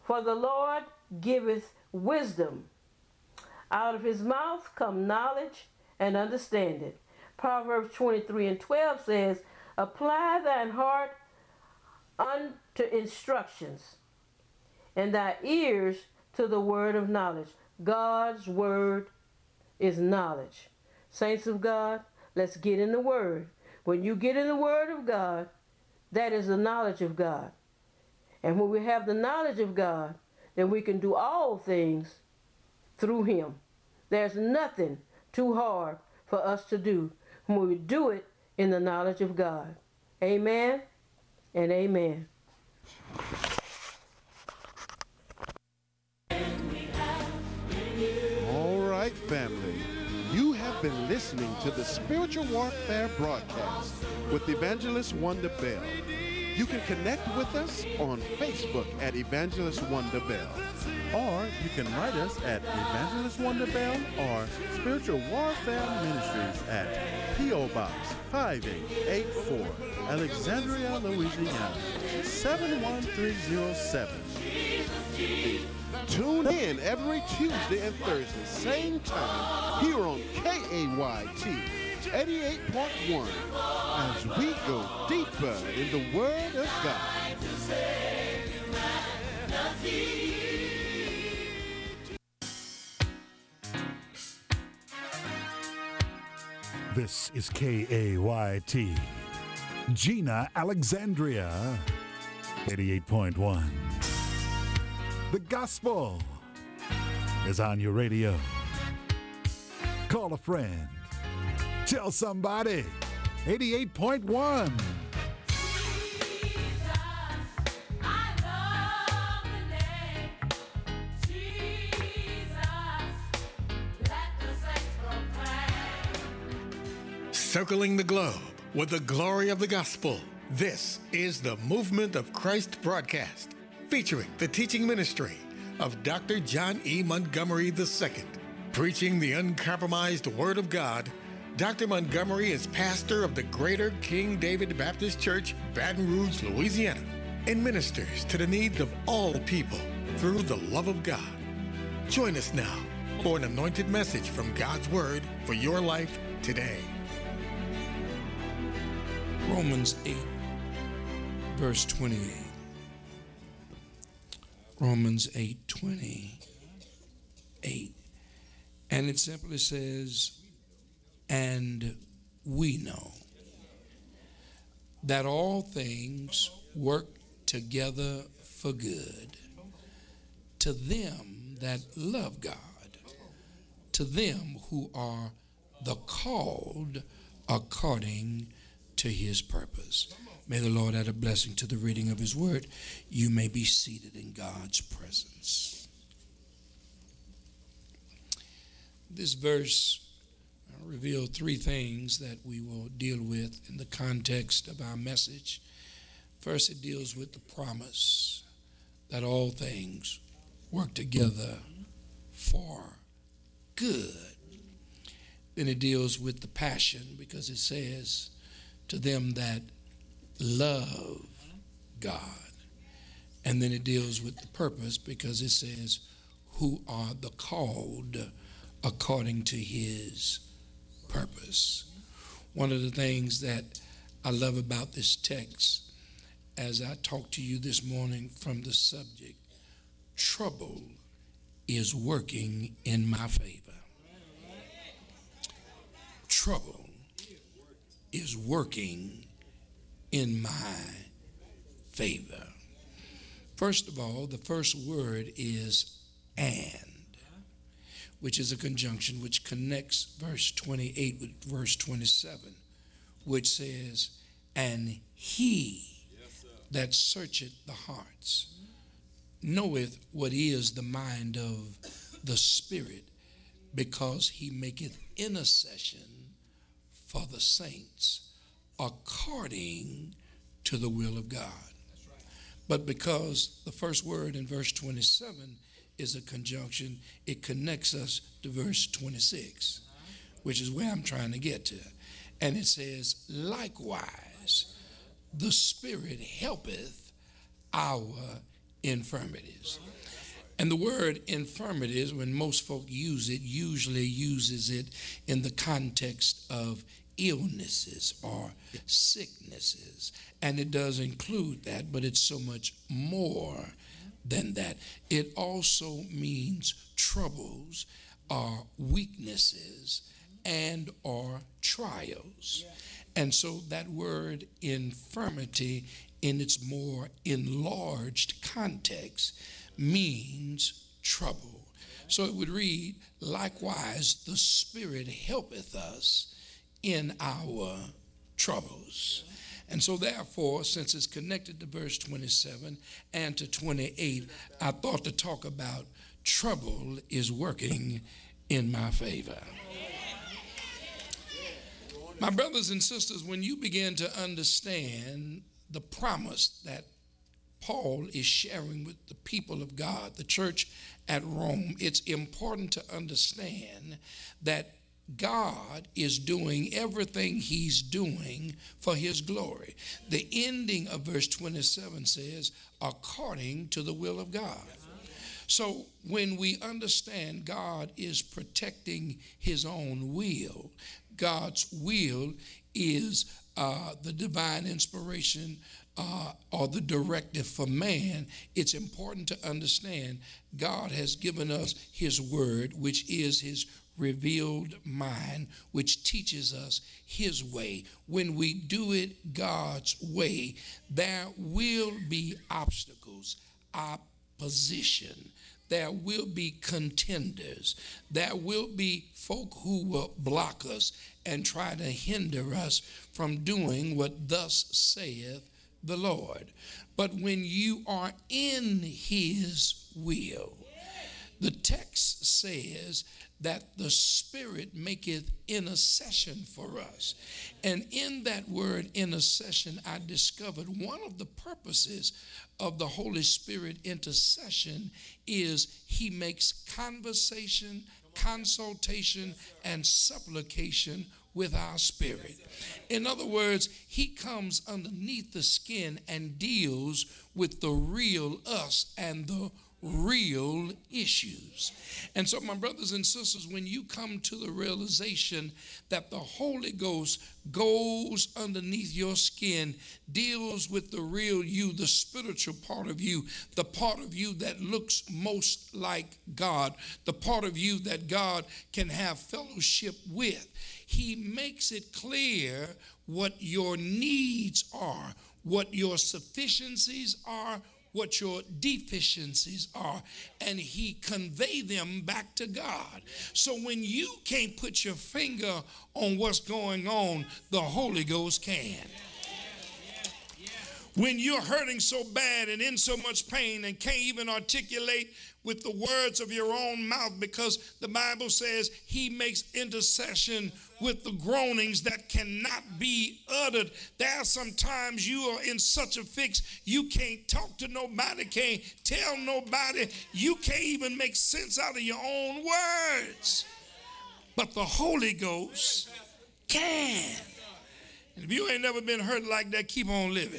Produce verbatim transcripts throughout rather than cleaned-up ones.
For the Lord giveth wisdom. Out of his mouth come knowledge and understanding. Proverbs twenty-three and twelve says, apply thine heart unto instructions, and thy ears to the word of knowledge. God's word is knowledge. Saints of God, let's get in the word. When you get in the word of God, that is the knowledge of God. And when we have the knowledge of God, then we can do all things through him. There's nothing too hard for us to do when we do it in the knowledge of God. Amen and amen. All right, family. You have been listening to the Spiritual Warfare broadcast with Evangelist Wonder Bell. You can connect with us on Facebook at Evangelist Wonder Bell. Or you can write us at Evangelist Wonder Bell or Spiritual Warfare Ministries at P O. Box five eight eight four, Alexandria, Louisiana, seven one three zero seven. Tune in every Tuesday and Thursday, same time, here on K A Y T eighty-eight point one, as we go deeper in the Word of God. This is K A Y T, Gina, Alexandria, eighty-eight point one. The gospel is on your radio. Call a friend. Tell somebody. eighty-eight point one. Circling the globe with the glory of the gospel. This is the Movement of Christ broadcast, featuring the teaching ministry of Doctor John E. Montgomery the Second. Preaching the uncompromised Word of God, Doctor Montgomery is pastor of the Greater King David Baptist Church, Baton Rouge, Louisiana, and ministers to the needs of all people through the love of God. Join us now for an anointed message from God's Word for your life today. Romans eight, verse twenty-eight. Romans eight, twenty-eight. And it simply says, and we know that all things work together for good to them that love God, to them who are the called according to his purpose. May the Lord add a blessing to the reading of his word. You may be seated in God's presence. This verse reveals three things that we will deal with in the context of our message. First, it deals with the promise that all things work together for good. Then it deals with the passion, because it says, to them that love God. And then it deals with the purpose, because it says, who are the called according to his purpose. One of the things that I love about this text, as I talk to you this morning from the subject, trouble is working in my favor. Trouble is working in my favor. First of all, the first word is and, which is a conjunction which connects verse twenty-eight with verse twenty-seven, which says, and he that searcheth the hearts knoweth what is the mind of the Spirit, because he maketh intercession for the saints according to the will of God. But because the first word in verse twenty-seven is a conjunction, it connects us to verse twenty-six, which is where I'm trying to get to. And it says, likewise, the Spirit helpeth our infirmities. And the word infirmities, when most folk use it, usually uses it in the context of illnesses or sicknesses. And it does include that, but it's so much more than that. It also means troubles or weaknesses and or trials. And so that word infirmity in its more enlarged context means trouble. So it would read, likewise, the Spirit helpeth us in our troubles. And so therefore, since it's connected to verse twenty-seven and to twenty-eight, I thought to talk about trouble is working in my favor. My brothers and sisters, when you begin to understand the promise that Paul is sharing with the people of God, the church at Rome, it's important to understand that God is doing everything he's doing for his glory. The ending of verse twenty-seven says, according to the will of God. So when we understand God is protecting his own will, God's will is uh, the divine inspiration uh, or the directive for man. It's important to understand God has given us his word, which is his revealed mind, which teaches us his way. When we do it God's way, there will be obstacles, opposition. There will be contenders. There will be folk who will block us and try to hinder us from doing what thus saith the Lord. But when you are in his will, the text says that the Spirit maketh intercession for us. And in that word intercession, I discovered one of the purposes of the Holy Spirit intercession is he makes conversation, consultation, and supplication with our spirit. In other words, he comes underneath the skin and deals with the real us and the real issues. And so, my brothers and sisters, when you come to the realization that the Holy Ghost goes underneath your skin, deals with the real you, the spiritual part of you, the part of you that looks most like God, the part of you that God can have fellowship with, he makes it clear what your needs are, what your sufficiencies are, what your deficiencies are, and he convey them back to God. So when you can't put your finger on what's going on, the Holy Ghost can. When you're hurting so bad and in so much pain and can't even articulate with the words of your own mouth, because the Bible says he makes intercession with the groanings that cannot be uttered. There are some times you are in such a fix, you can't talk to nobody, can't tell nobody, you can't even make sense out of your own words. But the Holy Ghost can. And if you ain't never been hurt like that, keep on living.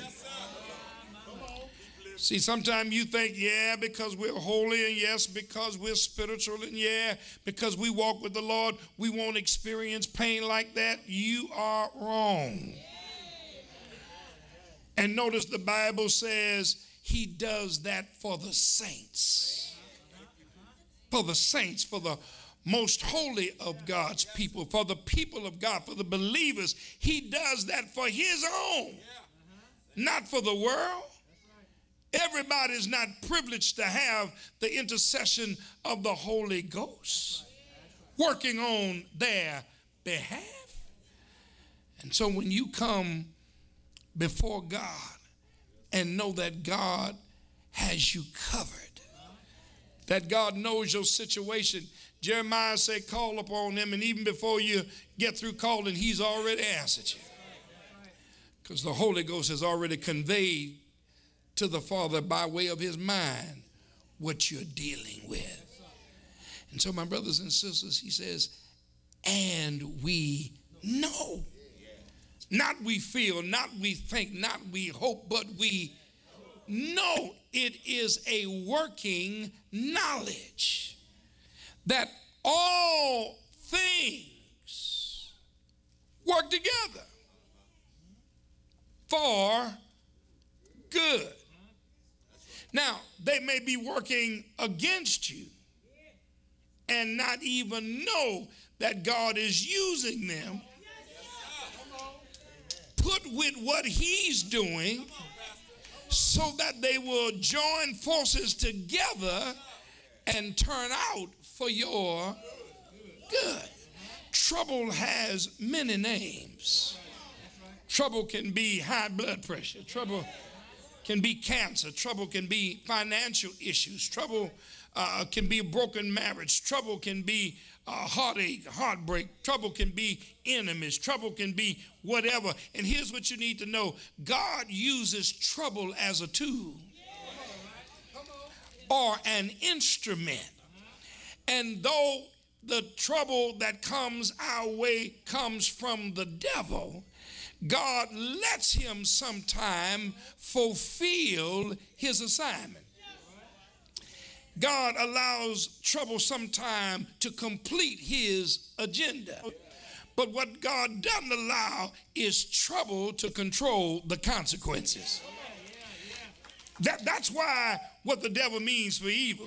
See, sometimes you think, yeah, because we're holy, and yes, because we're spiritual, and yeah, because we walk with the Lord, we won't experience pain like that. You are wrong. And notice the Bible says he does that for the saints. For the saints, for the most holy of God's people, for the people of God, for the believers. He does that for his own, not for the world. Everybody is not privileged to have the intercession of the Holy Ghost working on their behalf. And so when you come before God and know that God has you covered, that God knows your situation, Jeremiah said, call upon him, and even before you get through calling, he's already answered you. Because the Holy Ghost has already conveyed to the Father by way of his mind what you're dealing with. And so, my brothers and sisters, he says, and we know. Not we feel, not we think, not we hope, but we no, it is a working knowledge that all things work together for good. Now, they may be working against you and not even know that God is using them, put with what he's doing, so that they will join forces together and turn out for your good. Trouble has many names. Trouble can be high blood pressure. Trouble can be cancer. Trouble can be financial issues. Trouble uh, can be a broken marriage. Trouble can be uh, heartache, heartbreak. Trouble can be enemies. Trouble can be whatever. And here's what you need to know. God uses trouble as a tool or an instrument. And though the trouble that comes our way comes from the devil, God lets him sometime fulfill his assignment. God allows trouble sometime to complete his agenda. But what God doesn't allow is trouble to control the consequences. That, that's why what the devil means for evil,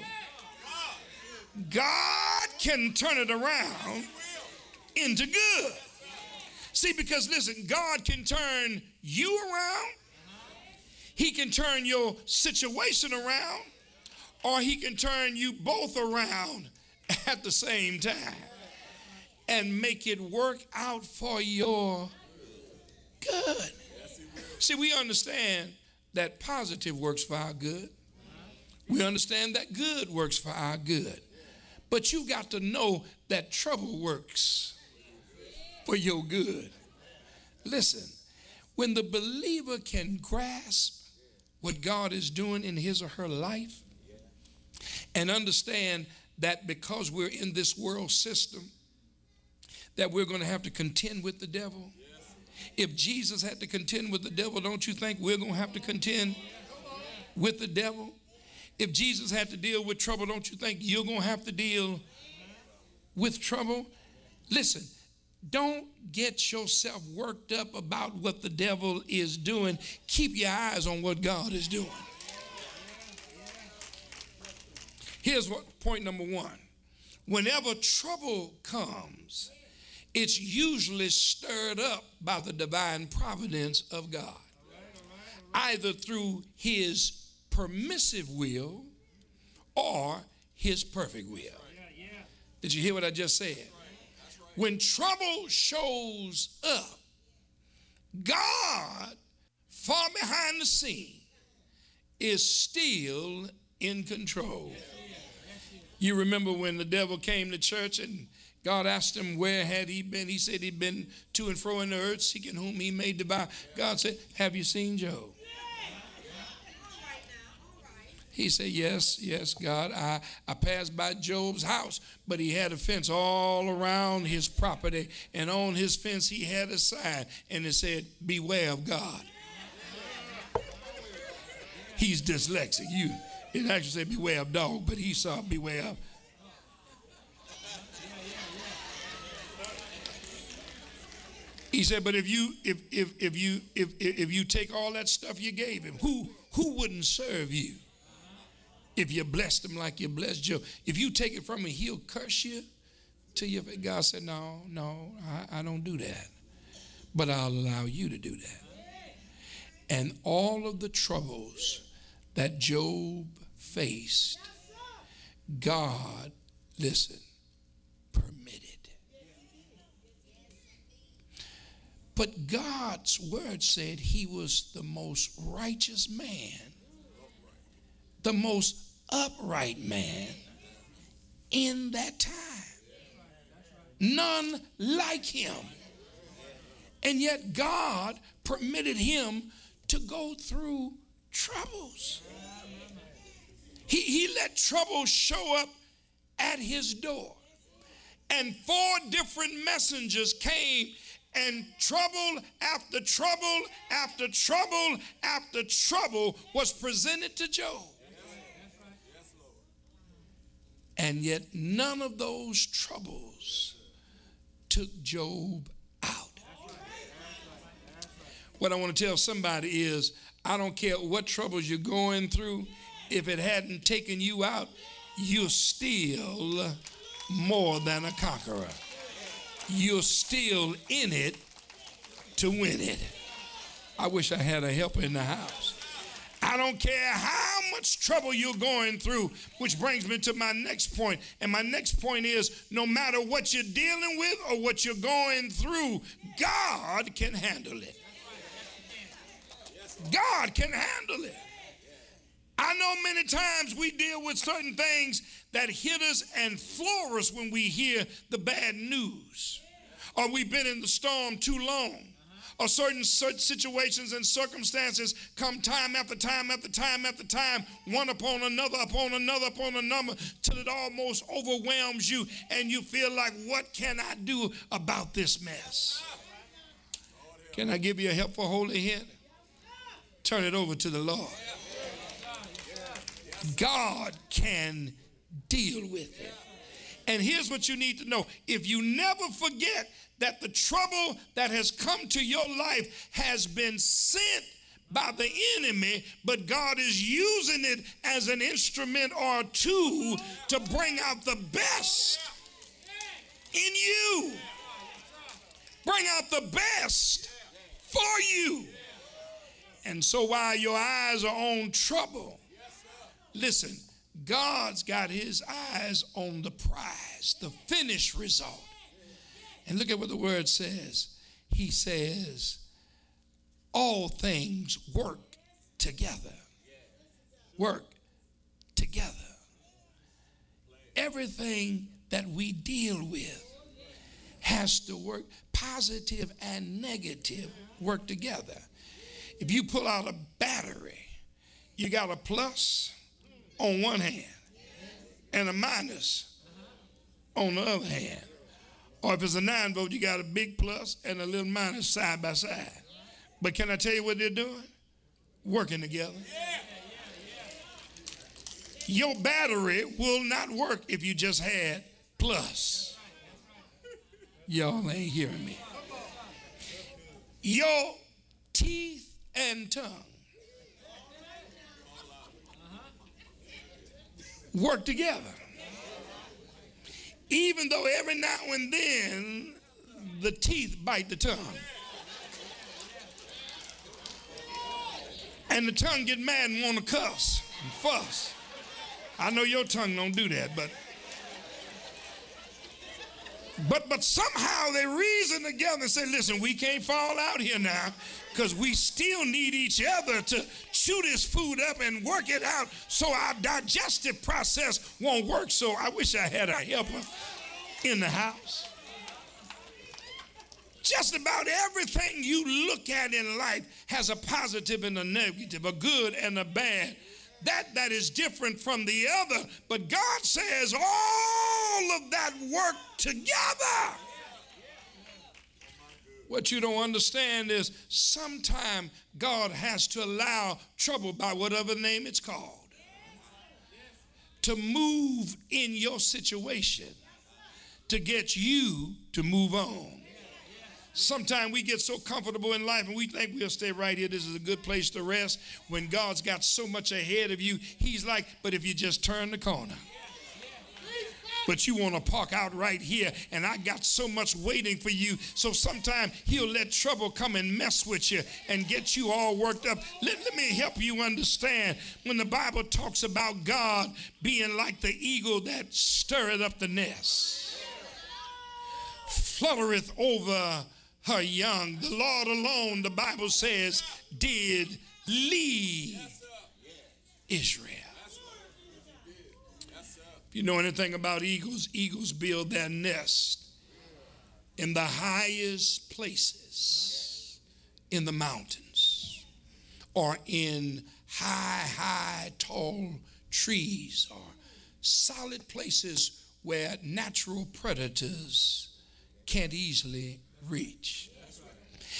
God can turn it around into good. See, because listen, God can turn you around, he can turn your situation around, or he can turn you both around at the same time and make it work out for your good. See, we understand that positive works for our good. We understand that good works for our good. But you got to know that trouble works for your good. Listen, when the believer can grasp what God is doing in his or her life and understand that because we're in this world system, that we're going to have to contend with the devil. If Jesus had to contend with the devil, don't you think we're going to have to contend with the devil? If Jesus had to deal with trouble, don't you think you're going to have to deal with trouble? Listen, don't get yourself worked up about what the devil is doing. Keep your eyes on what God is doing. Here's what point number one. Whenever trouble comes, it's usually stirred up by the divine providence of God, either through his permissive will or his perfect will. Did you hear what I just said? When trouble shows up, God, far behind the scene, is still in control. You remember when the devil came to church and God asked him where had he been. He said he'd been to and fro in the earth, seeking whom he may devour. God said, have you seen Job? He said, yes, yes, God. I, I passed by Job's house, but he had a fence all around his property, and on his fence he had a sign, and it said, beware of God. He's dyslexic. You, it actually said beware of dog, but he saw beware of. He said, but if you if if if you if if you take all that stuff you gave him, who who wouldn't serve you? If you blessed him like you blessed Job, if you take it from him, he'll curse you to your face. God said, no, no, I, I don't do that. But I'll allow you to do that. And all of the troubles that Job faced, God, listen, permitted. But God's word said he was the most righteous man, the most upright man in that time. None like him. And yet God permitted him to go through troubles. He, he let trouble show up at his door. And four different messengers came And trouble after trouble after trouble after trouble was presented to Job. And yet none of those troubles took Job out. What I want to tell somebody is, I don't care what troubles you're going through, if it hadn't taken you out, you're still more than a conqueror. You're still in it to win it. I wish I had a helper in the house. I don't care how much trouble you're going through, which brings me to my next point. And my next point is, no matter what you're dealing with or what you're going through, God can handle it. God can handle it. I know many times we deal with certain things that hit us and floor us when we hear the bad news, or we've been in the storm too long, or certain such situations and circumstances come time after time after time after time, one upon another, upon another, upon another, till it almost overwhelms you and you feel like, what can I do about this mess? Can I give you a helpful holy hand? Turn it over to the Lord. God can deal with it. And here's what you need to know. If you never forget that the trouble that has come to your life has been sent by the enemy, but God is using it as an instrument or a tool to bring out the best in you. Bring out the best for you. And so while your eyes are on trouble, listen, God's got his eyes on the prize, the finished result. And look at what the word says. He says, all things work together. Work together. Everything that we deal with has to work. Positive and negative work together. If you pull out a battery, you got a plus on one hand and a minus on the other hand. Or if it's a nine volt, you got a big plus and a little minus side by side. But can I tell you what they're doing? Working together. Your battery will not work if you just had plus. Y'all ain't hearing me. Your teeth and tongue work together. Even though every now and then the teeth bite the tongue. And the tongue get mad and want to cuss and fuss. I know your tongue don't do that, but but but somehow they reason together and say, listen, we can't fall out here now, because we still need each other to chew this food up and work it out so our digestive process won't work. So I wish I had a helper in the house. Just about everything you look at in life has a positive and a negative, a good and a bad. That that is different from the other. But God says all of that work together. What you don't understand is sometimes God has to allow trouble, by whatever name it's called, to move in your situation to get you to move on. Sometimes we get so comfortable in life and we think we'll stay right here. This is a good place to rest. When God's got so much ahead of you, he's like, but if you just turn the corner. But you want to park out right here, and I got so much waiting for you. So sometimes he'll let trouble come and mess with you and get you all worked up. Let, let me help you understand. When the Bible talks about God being like the eagle that stirreth up the nest, fluttereth over her young, the Lord alone, the Bible says, did lead Israel. If you know anything about eagles, eagles build their nest in the highest places in the mountains, or in high, high, tall trees, or solid places where natural predators can't easily reach.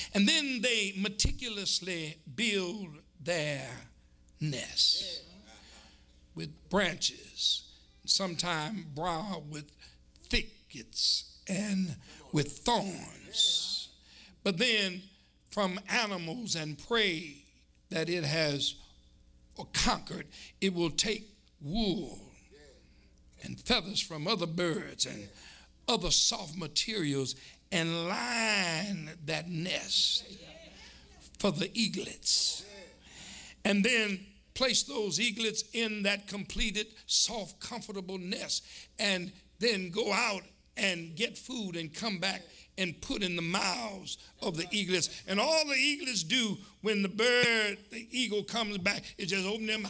And then they meticulously build their nest with branches, sometimes browed with thickets and with thorns. But then from animals and prey that it has conquered, it will take wool and feathers from other birds and other soft materials and line that nest for the eaglets. And then place those eaglets in that completed, soft, comfortable nest, and then go out and get food and come back and put in the mouths of the eaglets. And all the eaglets do when the bird, the eagle comes back, is just open them,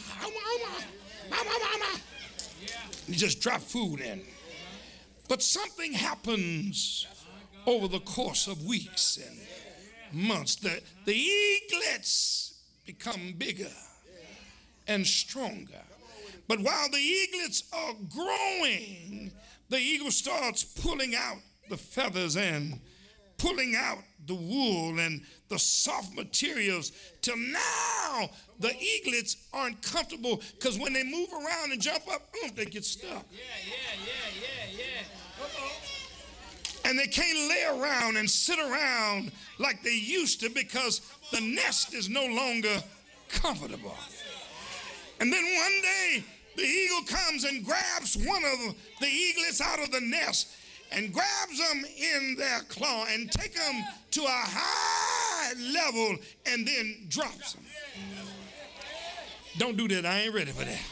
and just drop food in. But something happens over the course of weeks and months. The, the eaglets become bigger and stronger. But while the eaglets are growing, the eagle starts pulling out the feathers and pulling out the wool and the soft materials till now the eaglets aren't comfortable, because when they move around and jump up, oh, they get stuck. Yeah, yeah, yeah, yeah, yeah. And they can't lay around and sit around like they used to because the nest is no longer comfortable. And then one day, the eagle comes and grabs one of the eaglets out of the nest and grabs them in their claw and take them to a high level and then drops them. Don't do that. I ain't ready for that.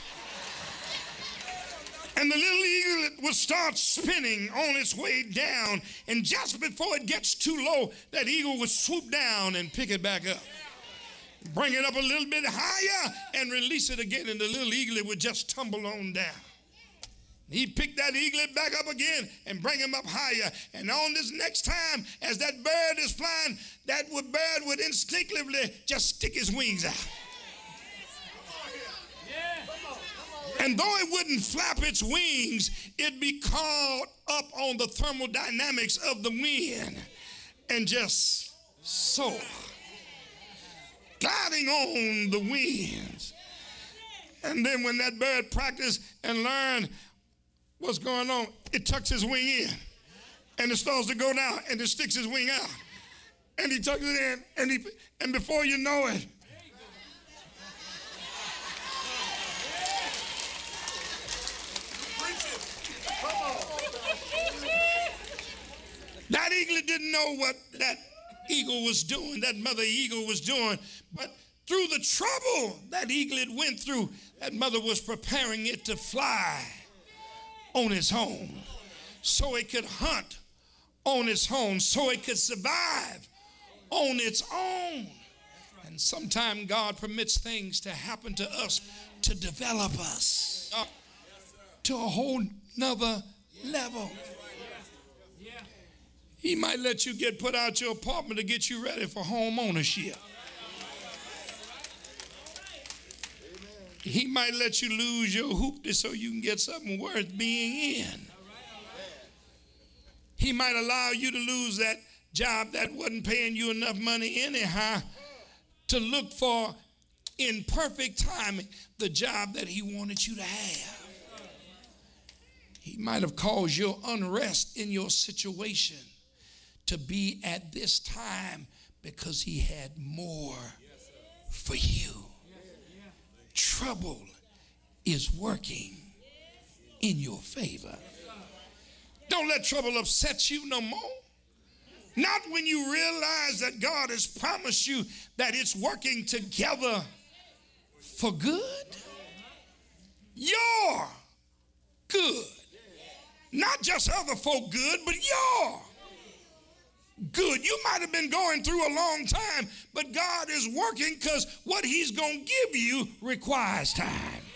And the little eaglet will start spinning on its way down, and just before it gets too low, that eagle will swoop down and pick it back up. Bring it up a little bit higher and release it again, and the little eaglet would just tumble on down. He'd pick that eaglet back up again and bring him up higher. And on this next time, as that bird is flying, that bird would instinctively just stick his wings out. And though it wouldn't flap its wings, it'd be caught up on the thermodynamics of the wind and just soar, gliding on the winds. And then when that bird practiced and learned what's going on, it tucks his wing in and it starts to go down and it sticks his wing out. And he tucks it in, and he and before you know it, that eaglet didn't know what that eagle was doing, that mother eagle was doing. But through the trouble that eaglet went through, that mother was preparing it to fly on its own, so it could hunt on its own, so it could survive on its own. And sometimes God permits things to happen to us to develop us uh, to a whole nother level. He might let you get put out your apartment to get you ready for home ownership. He might let you lose your hoopty so you can get something worth being in. He might allow you to lose that job that wasn't paying you enough money anyhow to look for, in perfect timing, the job that he wanted you to have. He might have caused your unrest in your situation to be at this time because he had more for you. Trouble is working in your favor. Don't let trouble upset you no more. Not when you realize that God has promised you that it's working together for good. Your good. Not just other folk good, but your good. You might have been going through a long time, but God is working because what he's going to give you requires time.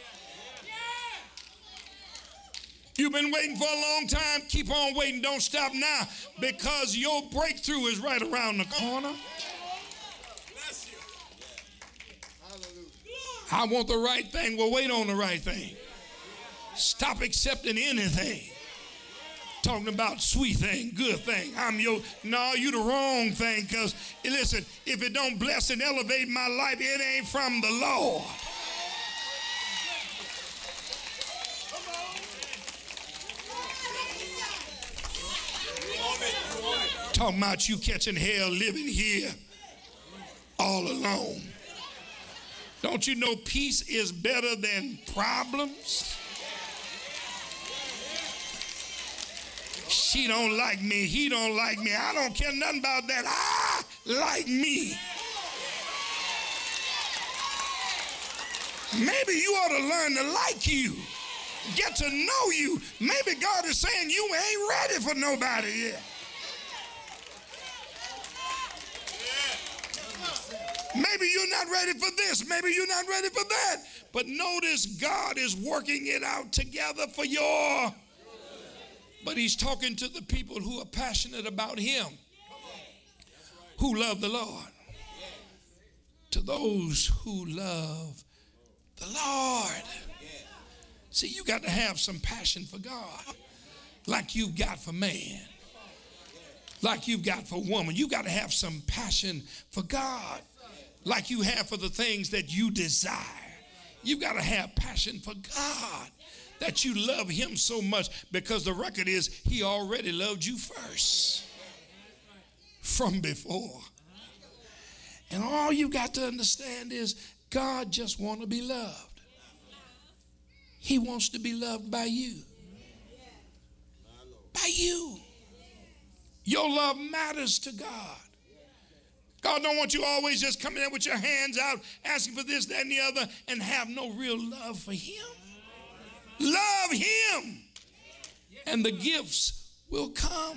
You've been waiting for a long time. Keep on waiting. Don't stop now, because your breakthrough is right around the corner. I want the right thing. Well, wait on the right thing. Stop accepting anything to talking about sweet thing, good thing. I'm your, no, you the wrong thing, because, listen, if it don't bless and elevate my life, it ain't from the Lord. Talking about you catching hell living here all alone. Don't you know peace is better than problems? She don't like me. He don't like me. I don't care nothing about that. I like me. Maybe you ought to learn to like you. Get to know you. Maybe God is saying you ain't ready for nobody yet. Maybe you're not ready for this. Maybe you're not ready for that. But notice God is working it out together for your... But he's talking to the people who are passionate about him, who love the Lord. To those who love the Lord. See, you got to have some passion for God, like you've got for man, like you've got for woman. You got to have some passion for God, like you have for the things that you desire. You got to have passion for God, that you love him so much, because the record is he already loved you first from before. And all you got to understand is God just wants to be loved. He wants to be loved by you. By you. Your love matters to God. God don't want you always just coming in with your hands out, asking for this, that, and the other, and have no real love for him. Love him, and the gifts will come.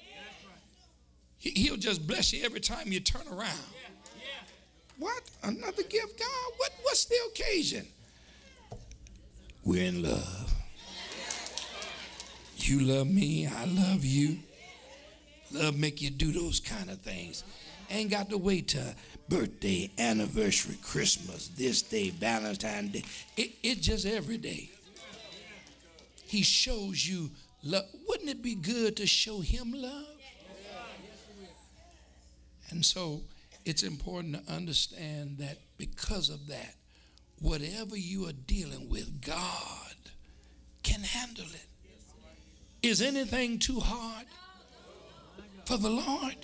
He'll just bless you every time you turn around. What? Another gift, God? What? What's the occasion? We're in love. You love me, I love you. Love make you do those kind of things. Ain't got to wait till birthday, anniversary, Christmas, this day, Valentine's Day. It, it just every day. He shows you love. Wouldn't it be good to show him love? And so it's important to understand that because of that, whatever you are dealing with, God can handle it. Is anything too hard for the Lord?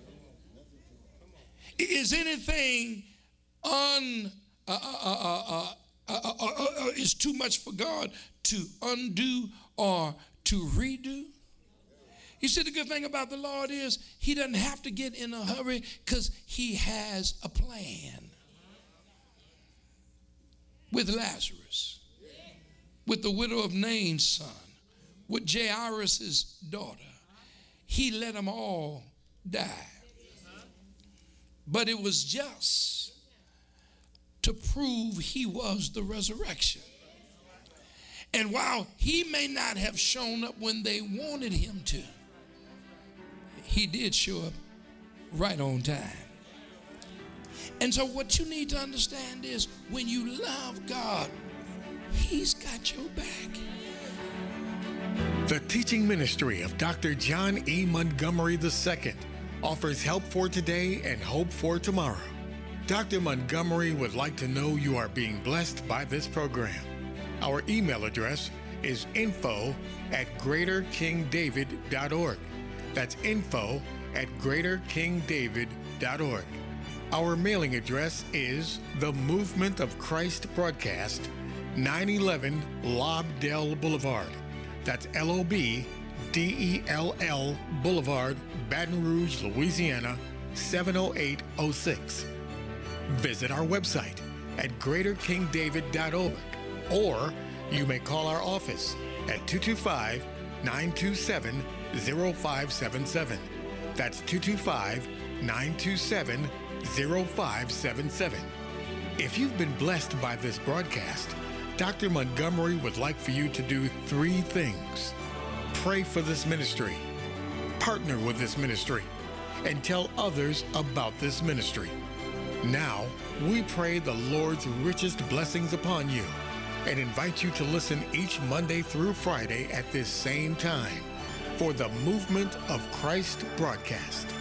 Is anything un uh, uh, uh, uh, uh, uh, uh, uh, is too much for God to undo or to redo? You see, the good thing about the Lord is he doesn't have to get in a hurry, because he has a plan. With Lazarus, with the widow of Nain's son, with Jairus' daughter, he let them all die. But it was just to prove he was the resurrection. And while he may not have shown up when they wanted him to, he did show up right on time. And so what you need to understand is when you love God, he's got your back. The teaching ministry of Doctor John E. Montgomery the Second offers help for today and hope for tomorrow. Doctor Montgomery would like to know you are being blessed by this program. Our email address is info at greater king david dot org. That's info at greater king david dot org. Our mailing address is The Movement of Christ Broadcast, nine eleven Lobdell Boulevard. That's L O B D E L L Boulevard, Baton Rouge, Louisiana, seven oh eight oh six. Visit our website at greater king david dot org, or you may call our office at two two five, nine two seven, zero five seven seven. That's two two five, nine two seven, zero five seven seven. If you've been blessed by this broadcast, Doctor Montgomery would like for you to do three things. Pray for this ministry, partner with this ministry, and tell others about this ministry. Now, we pray the Lord's richest blessings upon you and invite you to listen each Monday through Friday at this same time for the Movement of Christ broadcast.